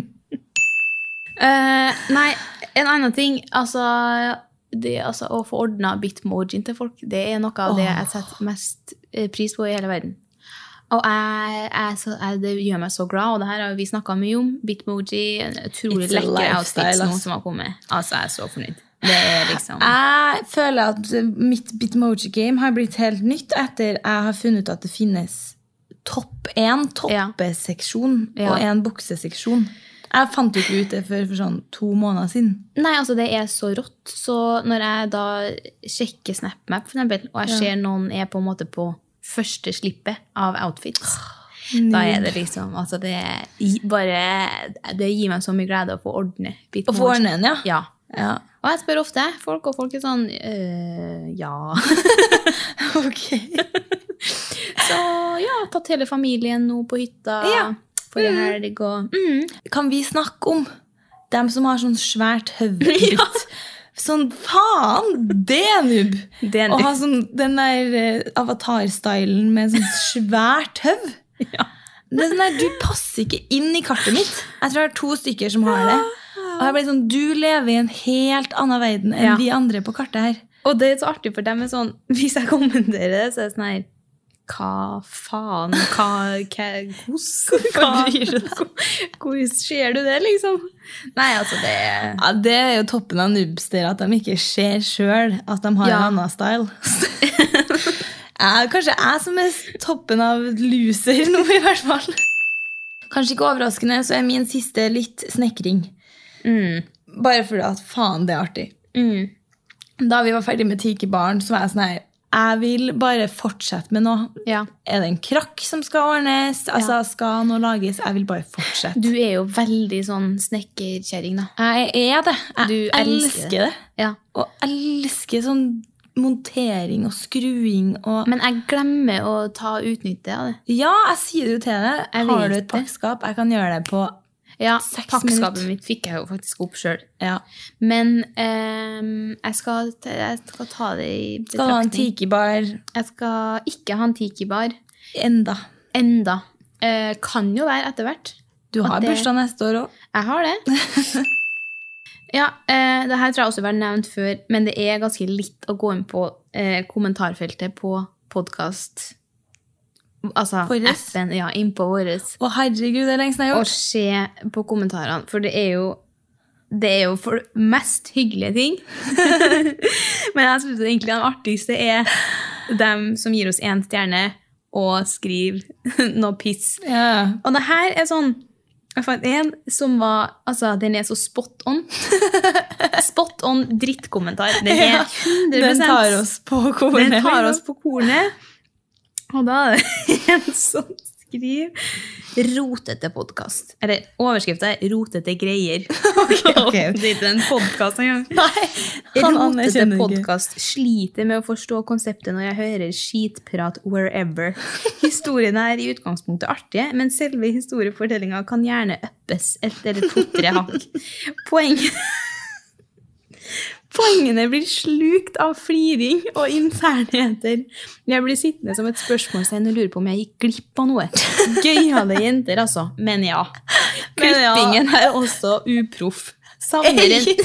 Eh, nei, en annen ting, altså, det, altså å få ordnet bitmojien til folk, det er noe av det jeg setter mest eh, pris på i hele verden. Og jeg, jeg, så, jeg, det gjør meg så glad, og det her har vi snakket mye om. Bitmoji, en utrolig It's a lekker lifestyle, outfit nå ass. som har kommet. Altså, jeg er så fornøyd. Det er liksom... Jeg føler at mitt Bitmoji-game har blitt helt nytt etter jeg har funnet ut at det finnes topp en toppeseksjon Ja. og en bukseseksjon. Jeg fant jo ikke ut det før for sånn to måneder siden. Nei, altså det er så rått. Så når jeg da sjekker SnapMap, for eksempel, og jeg ser noen er på en måte på første slippet av outfits, da er det liksom, altså det gi- bare, det gir meg så mye glede å få ordne Bitmoji. Og få ordne en, ja. Ja. Ja. Og jeg spør ofte folk, og folk er sånn, øh, ja. Ok. Så ja, tatt hele familien nå på hytta. Ja. For en helg og... Mm. Kan vi snakke om dem som har sånn svært høvditt? Sånn, faen, det er nubb. Det er Å nubb. ha sånn, den der eh, avatar-stylen med sånn svært høv. Ja. Det er sånn der, du passer ikke inn i kartet mitt. Jeg tror det er to stykker som har det. Og jeg ble sånn, du lever i en helt annen verden enn Ja. vi andre på kartet her. Og det er så artig for dem er sånn, hvis jeg kommenterer det, så er det sånn her, hva faen, hva, hva, hvordan bryr du deg? Hvordan ser du det, liksom? Nei, altså, det er... Ja, det er jo toppen av noobster, at de ikke ser selv at de har Ja. en annen style. Ja, kanskje jeg som er toppen av loser nå, i hvert fall. Kanskje ikke overraskende, så er min siste litt snekring. Mm. Bare fordi at faen, det er artig. Mm. Da vi var ferdig med Tiki-baren, så var jeg sånn her, jeg vil bare fortsette med noe. Ja. Er det en krakk som skal ordnes? Altså, Ja. skal noe lages? Jeg vil bare fortsette. Du er jo veldig sånn snekkerkjæring, da. Jeg er det. Jeg Du elsker elsker det. Ja. Og elsker sånn montering og skruing og... Men jeg glemmer å ta utnytte av det. Ja, jeg sier det jo til deg. Jeg Har vet du et det. pakkskap? Jeg kan gjøre det på... Ja, Seks pakkskapet minutter. mitt fikk jeg jo faktisk opp selv. Ja. Men ehm, jeg, skal, ta- jeg skal ta det i Skal du ha en betraktning. Tiki-bar Jeg skal ikke ha en Tiki-bar enda? enda. Eh, kan jo være etter hvert. Du har At det- bursdag neste år også. Jeg har det. Ja, eh, det her tror jeg også har vært nevnt før, men det er ganske litt å gå inn på eh, kommentarfeltet på podcast. Altså Våres? appen, ja, inn på våres. Å herregud, det er lengst jeg har Og gjort. se på kommentarene, for det er jo det er jo for mest hyggelige ting. Men jeg synes egentlig den artigste er dem som gir oss en stjerne og skriver noe piss. Ja. Og det her er sånn, jeg fant en som var, altså den er så spot on. Spot on drittkommentar. Den er Ja, hundre prosent. Den tar oss på kornet. Den tar oss på kornet. Og da er det en som skriver rotete podcast. Eller overskriften er rotete greier. ok. Det er ikke en podcast engang. Nei, han Rotete anerkjenner ikke. podcast. Sliter med å forstå konseptet når jeg hører skitprat wherever. Historiene er i utgangspunktet artige, men selve historiefortellingen kan gjerne uppes et eller to-tre hakk. Poenget Poengene blir slukt av fliring og internheter. Jeg blir sittende som et spørsmålstegn og lurer på om jeg gikk glipp av noe. Gøyale jenter, altså. Men ja. Men ja. Klippingen er også uproff. Savner en,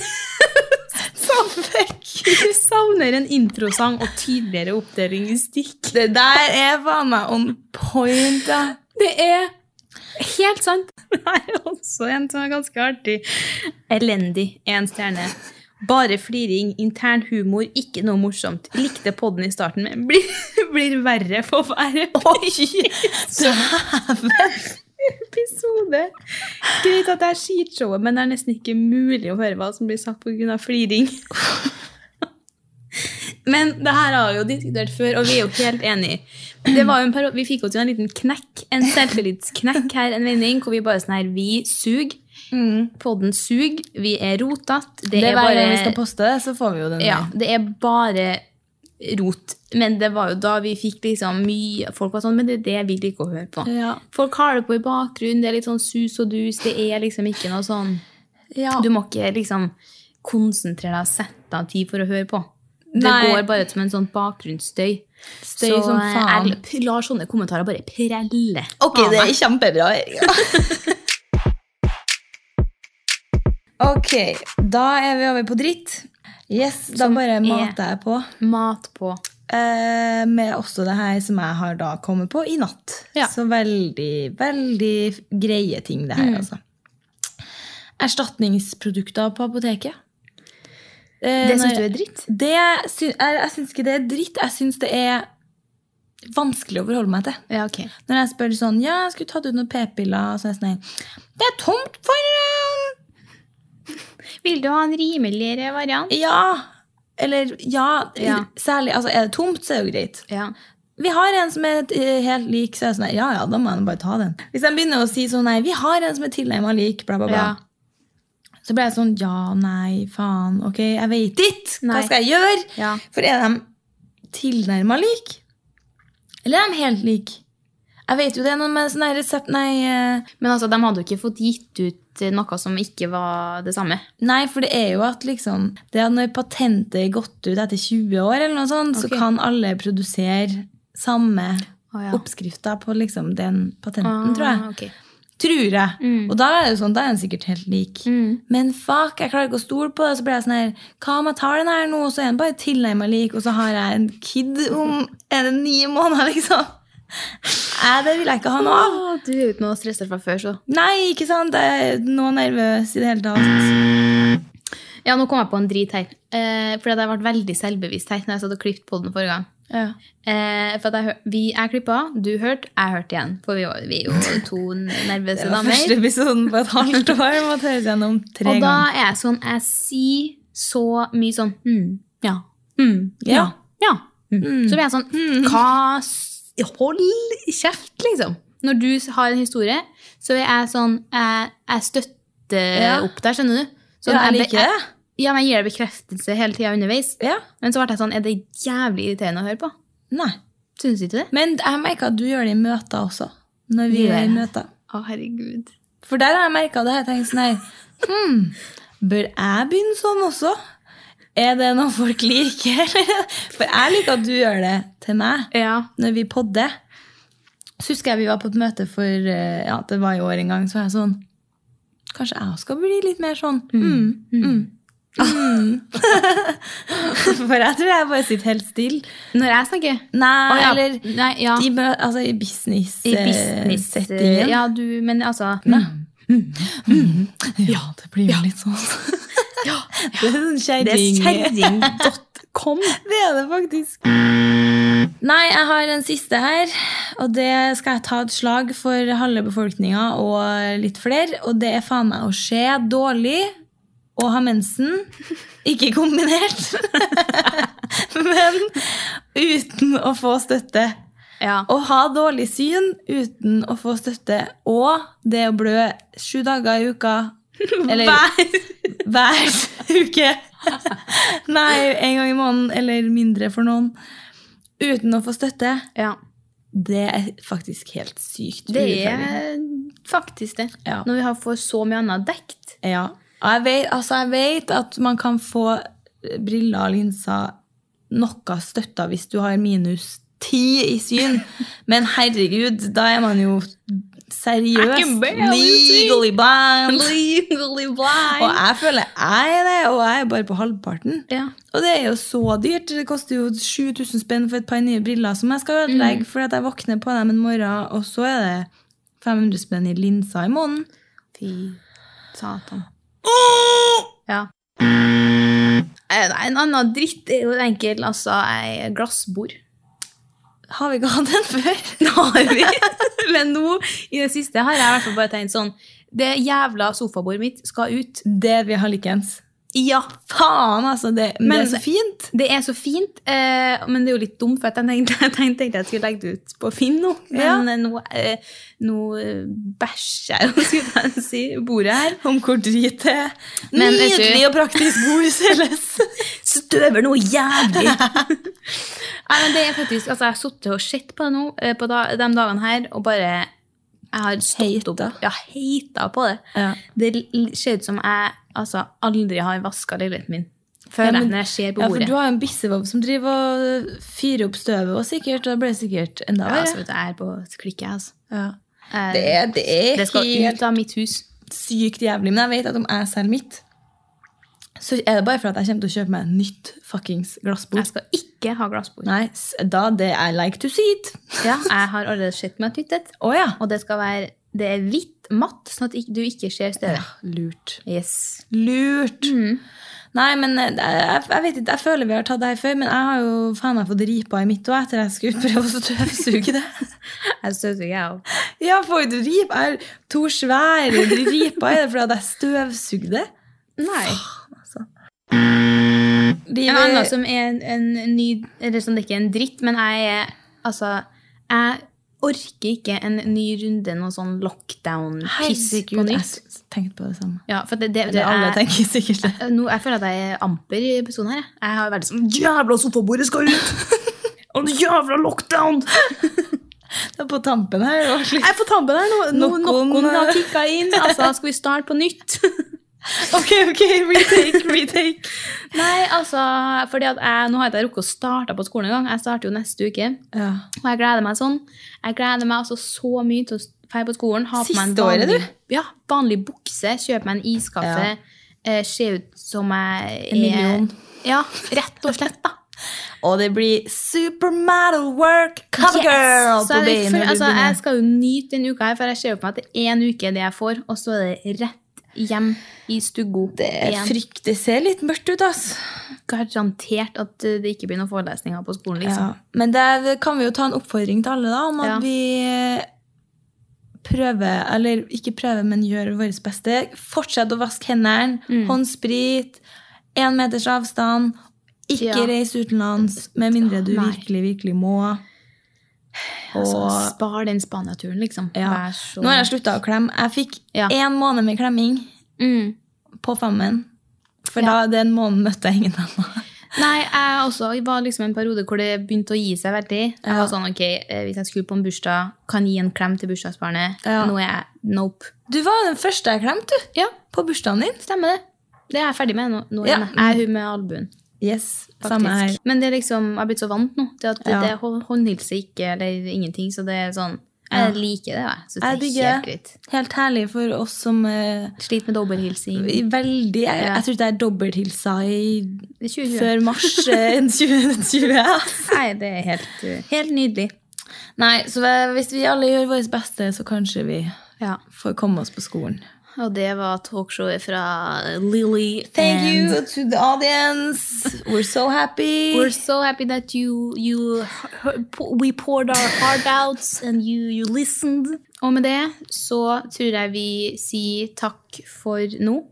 savner en introsang og tydeligere oppdeling i stikk. Det der er faen meg on point, ja. Det er helt sant. Det er også en som er ganske artig. Elendig, en stjerne. Bare fliring, intern humor, ikke noe morsomt. Likte podden i starten, men blir, blir verre for hver episode. Greit at det er skitshowet, men det er nesten ikke mulig å høre hva som blir sagt på grunn av fliring. Men det her har vi jo diskutert før, og vi er jo helt enige. Det var jo en periode, vi fikk også en liten knekk, en selvtillitsknekk her, en vending, hvor vi bare sånn her, vi suger. Mm. Podden sug, vi er rotat. Det, det er bare, hver gang vi skal poste det, så får vi jo den. Ja, det er bare rot. Men det var jo da vi fikk liksom mye folk var sånn, men det er det vi liker å høre på. Ja. Folk har det på i bakgrunnen, det er litt sånn sus og dus, det er liksom ikke noe sånn ja. Du må ikke liksom konsentrere deg og sette av tid for å høre på. Det Nei. Går bare som en sånn bakgrunnsstøy. Støy så som faen. Jeg lar sånne kommentarer bare prelle. Ok, det er kjempebra, Erika. Ok, da er vi over på dritt. Yes, da Som bare er- mater jeg på. Mat på. Eh, med også det her som jeg har da kommet på i natt. Ja. Så veldig, veldig greie ting det her, Mm. altså. Erstatningsprodukter på apoteket. Eh, Det synes når- du er dritt? Det, sy- jeg, jeg synes ikke det er dritt. Jeg synes det er vanskelig å forholde meg til. Ja, ok. Når jeg spør sånn, ja, jeg skulle tatt ut noen p-piller, så er jeg sånn, det er tomt for... eh, Vil du ha en rimeligere variant? Ja, eller ja, Ja. særlig, altså er det tomt, så er det jo greit. Ja. Vi har en som er eh, helt lik, så er jeg sånn, ja, ja, da må jeg bare ta den. Hvis jeg begynner å si sånn, nei, vi har en som er tilnærmet lik, bla, bla, bla. Ja. Så blir jeg sånn, ja, nei, faen, ok, jeg vet ikke, hva Nei. skal jeg gjøre? Ja. For er de tilnærmet lik? Eller er de helt lik? Jeg vet jo det er noe med sånn her resept, nei... eh, Men altså, de hadde jo ikke fått gitt ut noe som ikke var det samme. Nei, for det er jo at liksom, det at når patentet er gått ut etter tjue år, eller noe sånt, så Ok. kan alle produsere samme Å, ja. oppskrifter på liksom den patenten, Ah, tror jeg. ok. Tror jeg. Mm. Og da er det jo sånn, da er den sikkert helt lik. Mm. Men fuck, jeg klarer ikke å stole på det, så blir jeg sånn her, hva om jeg tar den her nå, og så er den bare tilnærmet lik, og så har jeg en kid om, er det ni måneder, liksom? Nei, det vil jeg ikke ha noe av. Å, du er jo ikke noe stresset fra før, så. Nei, ikke sant, jeg er noe nervøs i det hele tatt. Ja, nå kom jeg på en drit her. Eh, fordi jeg ble veldig selvbevisst her når jeg satt og klippet på den forrige gang. Ja. Eh, for at jeg, hør- vi er klippet, du hørte, jeg hørte igjen. For vi, var, vi er jo to nervøse Det var første damer. episoden på et halvt år. Jeg måtte høre gjennom tre Og da ganger. er jeg sånn, jeg sier så mye sånn, mm, ja, mm, ja, Ja. ja. Mm. Så blir jeg sånn, hva, s- hold kjeft, liksom. Når du har en historie, så er jeg sånn, jeg, jeg støtter Ja. opp der, skjønner du? Sånn, Ja, jeg be- liker det. Ja, men jeg gir deg bekreftelse hele tiden underveis. Ja. Men så ble jeg sånn, er det jævlig irriterende å høre på? Nei. Synes du ikke det? Men jeg merker at du gjør det i møter også. Når vi Gjør er i jeg? møter. Å, herregud. For der har jeg merket det. Jeg tenker sånn her, hmm, bør jeg begynne sånn også? Er det noe folk liker? For jeg liker at du gjør det til meg Ja. når vi podder. Så husker jeg vi var på et møte for, eh, ja, det var i år en gang, så var jeg sånn, kanskje jeg også skal bli litt mer sånn. Mm, mm, mm. For jeg tror jeg bare sitter helt still. Når jeg snakker? Nei, Å, ja. eller Nei, ja. i, mø- altså, i business, I eh, business. settingen. Ja, du, men altså... Ja, det blir jo litt sånn. Det er sånn Det er kjerring. kjerring punktum com. Det er det faktisk. Nei, jeg har en siste her, og det skal jeg ta et slag for halve befolkninga og litt flere, og det er faen meg å se dårlig og ha mensen, ikke kombinert, men uten å få støtte. Ja. Å ha dårlig syn uten å få støtte, og det å blø sju dager i uka, eller hver, hver uke. Nei, en gang i måneden, eller mindre for noen, uten å få støtte. Ja. Det er faktisk helt sykt. Det urettferdig. er faktisk det. Ja. Når vi har fått så mye annet dekt. Ja. Og Jeg vet, altså jeg vet at man kan få briller og linser noe støtta hvis du har minus ti i syn, men herregud, da er man jo I seriøst can barely see. legally blind. Legally Og blind. jeg føler jeg er det, og jeg er bare på halvparten. Ja. Og det er jo så dyrt. Det koster jo sju tusen spenn for et par nye briller som jeg skal ødelegge, for at jeg våkner på dem en morgen, og så er det fem hundre spenn i linsa i måneden. Fy satan. Ja. Nei, en annen dritt er jo enkel, altså, ei glassbord. Har vi ikke hatt den før? Det har vi. Men nå, i det siste, har jeg i hvert fall bare tenkt sånn, det jævla sofabordet mitt skal ut. Det vi har likens. Ja. Faen, altså. Det, men, Men det er så fint. Det er så fint, eh, men det er jo litt dumt, for jeg tenkte, jeg tenkte jeg skulle legge det ut på Finn nå. Men Ja. eh, nå, eh, nå eh, bæsjer jeg, skulle jeg si, bordet her. Om hvor drit det er. Men vet du- Nydelig og praktisk bord, Seles. Støver noe jævlig. Nei, men det er faktisk, altså jeg har suttet og sett på det nå, eh, på da, de dagene her, og bare, jeg har stått opp, Heita. ja, heita på det. Ja. Det l- ser ut som jeg, altså, aldri har vasket leiligheten min. Føler Ja, jeg men- når jeg ser på Ja, for bordet. du har jo en bissevov som driver og fyrer opp støvet, og sikkert, og da ble det sikkert enda Ja, altså, verre. vet du, jeg er på klikket, altså. Ja. Eh, Det er, det er det skal helt ut av mitt hus. sykt jævlig, men jeg vet at om jeg selger mitt, så er det bare for at jeg kommer til å kjøpe meg et nytt fuckings glassbord. Jeg skal ikke ha glassbord. Nei, s- da det I like to see it. Ja, jeg har allerede sett meg et nytt et, Å ja. og det skal være, det er hvitt matt, sånn at ikk- du ikke ser støvet. Lurt. Yes. Lurt. Mm. Nei, men eh, jeg, jeg vet ikke, jeg føler vi har tatt det her før, men jeg har jo faen meg fått ripa i mitt også etter jeg skulle prøve å støvsuge det. Jeg støvsuger, jeg også. Ja, får du rip? Jeg har to svære riper i det fordi at jeg støvsugde. Nei. Altså. En annen som er en, en ny, eller som det ikke er en dritt, men jeg er, altså, jeg orker ikke en ny runde, noen sånn lockdown-piss på Herregud, nytt. jeg tenkte på det samme. Ja, for det, det, det Eller alle er, tenker sikkert det. nå, jeg føler at jeg er amper i episoden her. Jeg har veldig sånn, jævla sofabordet skal ut! Og det jævla lockdown! Det er på tampen her. Det var slik. Jeg er på tampen her nå. nå Noen- noen har kikket inn. Altså, skal vi starte på nytt? Ok, ok, retake, retake. Nei, altså, fordi at jeg, nå har jeg ikke rukket å starte på skolen en gang. Jeg starter jo neste uke. Ja. Og jeg gleder meg sånn. Jeg gleder meg altså så mye til å feie på skolen. Ha på meg en Siste året, vanlig, ja, vanlig bukse, kjøpe meg en iskaffe, eh, se ut som jeg En million. Ja, rett og slett da. Og det blir supermodel work cover girl Så på jeg, beina. for, når du altså, jeg begynner. skal jo nyte denne uka her, for jeg ser jo på meg at det er en uke det jeg får, og så er det rett hjem i stuggo. Det er igjen. frykt, det ser litt mørkt ut, ass. Garantert at uh, det ikke blir noen forelesninger på skolen, liksom. Ja. Men det kan vi jo ta en oppfordring til alle da, om at Ja. vi prøver, eller ikke prøver, men gjør vårt beste. Fortsett å vaske hendene, Mm. håndsprit, en meters avstand, ikke Ja. reis utenlands, med mindre du Nei. virkelig, virkelig må. Altså, Og spar den Spania-turen, liksom. ja. Vær så... Nå har jeg sluttet å klemme. Jeg fikk Ja. en måned med klemming Mm. på femmen. For Ja. da den måneden møtte jeg ingen annen. Nei, jeg også var liksom en periode hvor det begynte å gi seg veldig. Jeg Ja. var sånn, ok, eh, hvis jeg skulle på en bursdag, kan jeg gi en klem til bursdagsbarnet. Ja. Nå er jeg, nope. Du var jo den første jeg klemte, du. Ja, På bursdagen din. stemmer det. Det er jeg ferdig med nå. nå Ja. igjen. Jeg er hun med albuen. Yes, Faktisk. samme her. Men det er liksom, jeg har blitt så vant nå til at Ja. det hå- håndhilser ikke, eller ingenting, så det er sånn, Ja. jeg liker det, jeg. Så det Jeg er digger helt det. greit. Helt herlig for oss som uh, Slit med dobbelthilsing. veldig Jeg, Ja. jeg tror det er dobbelthilsa i Det er tjue tjue. før mars eh, tjue tjue. ass. Nei, det er helt, uh, helt nydelig. Nei, så eh, hvis vi alle gjør vårt beste, så kanskje vi Ja. får komme oss på skolen. Og det var talkshowet fra Lily. Thank and you to the audience. We're so happy. We're so happy that you, you we poured our heart out and you, you listened. Og med det så tror jeg vi sier takk for nå.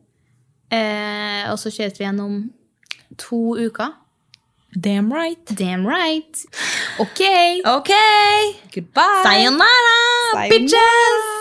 Eh, og så ses vi gjennom to uker. Damn right. Damn right. Ok. Ok. Goodbye. Sayonara, Sayonara. bitches.